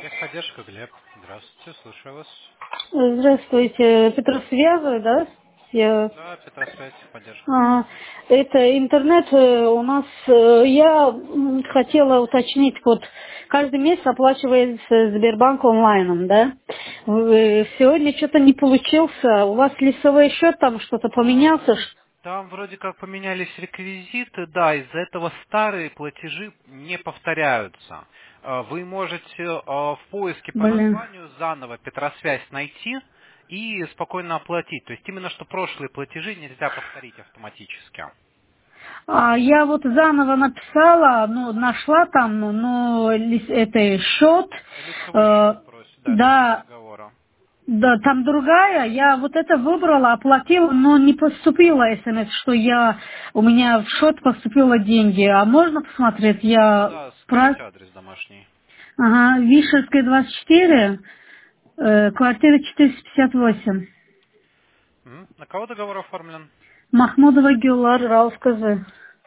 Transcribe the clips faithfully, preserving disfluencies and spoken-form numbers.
Техподдержка, Глеб. Здравствуйте, слушаю вас. Здравствуйте, Петросвязь, да? Я, Да, Петросвязь, техподдержка. а, это интернет э, у нас, э, я м, хотела уточнить, вот каждый месяц оплачивается Сбербанк онлайном, да? Вы- Сегодня что-то не получился, у вас лицевой счет там что-то А, поменялся? Ш- Там вроде как поменялись реквизиты, да, из-за этого старые платежи не повторяются. А, Вы можете а, в поиске по Блин. названию заново Петросвязь найти и спокойно оплатить. То есть именно что прошлые платежи нельзя повторить автоматически. А, я вот заново написала, ну, нашла там, ну, лис- это счет, Лицевой э, счет просит, да, без да. договора. Да, там другая. Я вот это выбрала, оплатила, но не поступила смс, что я у меня в счет поступило деньги. А можно посмотреть? Я Да, про... скажите адрес домашний. Ага, Вишерская двадцать четыре, э, квартира четыреста пятьдесят восемь. М, На кого договор оформлен? Махмудова Гюллар, Раусказы.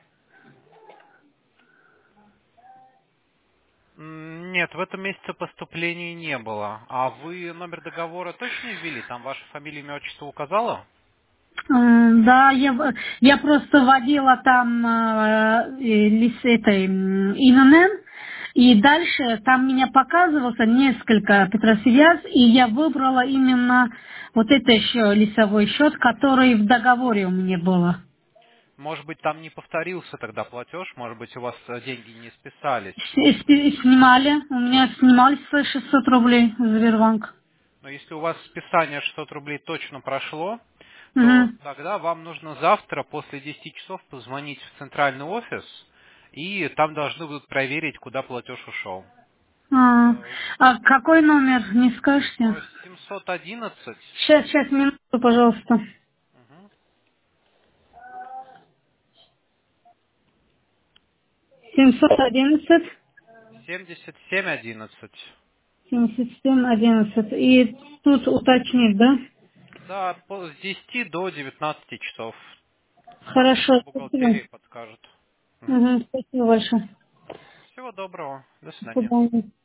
М, Нет, в этом месяце поступлений не было. А вы номер договора точно ввели? Там ваша фамилия, имя, отчество указала? М, Да, я, в- я просто вводила там э, э, лис- этой м, ИНН, и дальше там меня показывался несколько Петросвязь, и я выбрала именно вот это еще лисовой счет, который в договоре у меня было. Может быть, там не повторился тогда платеж, может быть, у вас э, деньги не списались. С- с- Снимали, у меня снимались свои шестьсот рублей Сбербанк. Но если у вас списание шестьсот рублей точно прошло, то Мгм. тогда вам нужно завтра после десяти часов позвонить в центральный офис, и там должны будут проверить, куда платеж ушел. А, Э, а какой номер, не скажете? о, семьсот одиннадцать. Сейчас, сейчас, минуту, пожалуйста. Мгм. семьсот одиннадцать. семьдесят семь одиннадцать. семьдесят семь одиннадцать. И тут уточнить, да? Да, по- с десяти до девятнадцати часов. Там Хорошо, спасибо. бухгалтерия подскажет. Мгм. Угу, спасибо большое. Всего доброго. До До свидания. свидания.